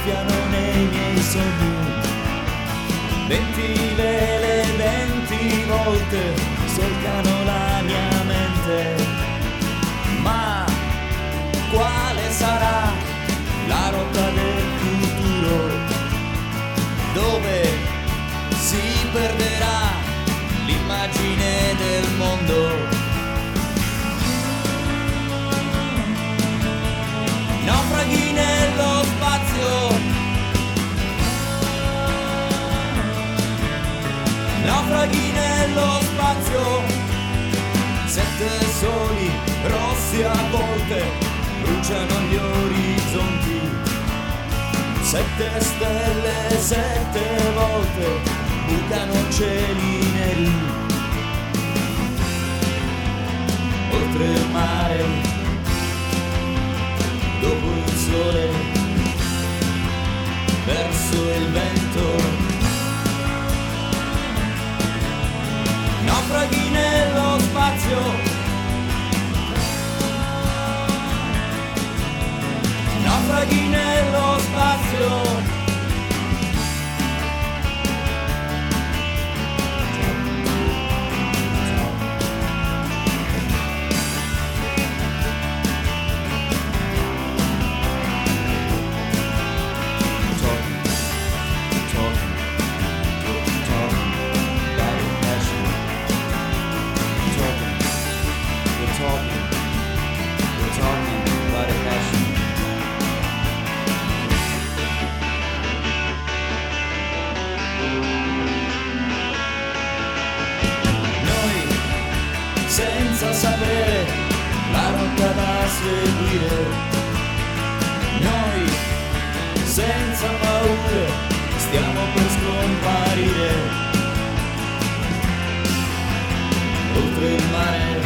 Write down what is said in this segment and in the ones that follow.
soffiano nei miei sogni. 20 vele, 20 volte solcano la mia mente. Ma quale sarà la rotta del futuro, dove si perderà l'immagine del mondo? Naufraghi nello spazio, naufraghi nello spazio, 7 soli rossi a volte bruciano gli orizzonti, 7 stelle 7 volte bucano cieli neri. Oltre il mare, dopo il sole, verso il vento, naufraghi nello spazio, naufraghi nello spazio. Senza sapere la rotta da seguire, noi senza paure stiamo per scomparire. Oltre il mare,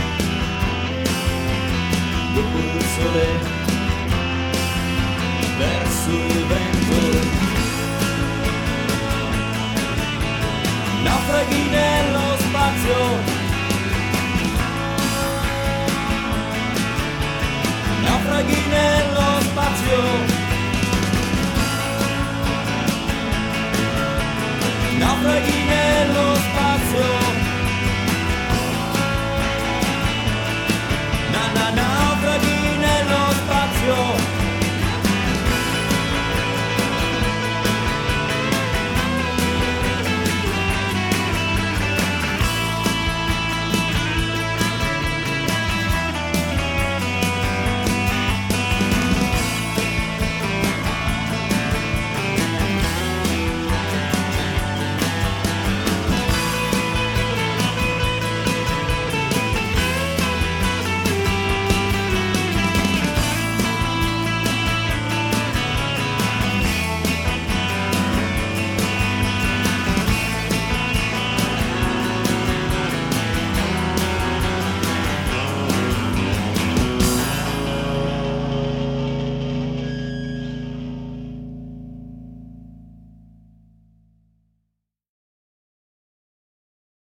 dopo il sole, verso il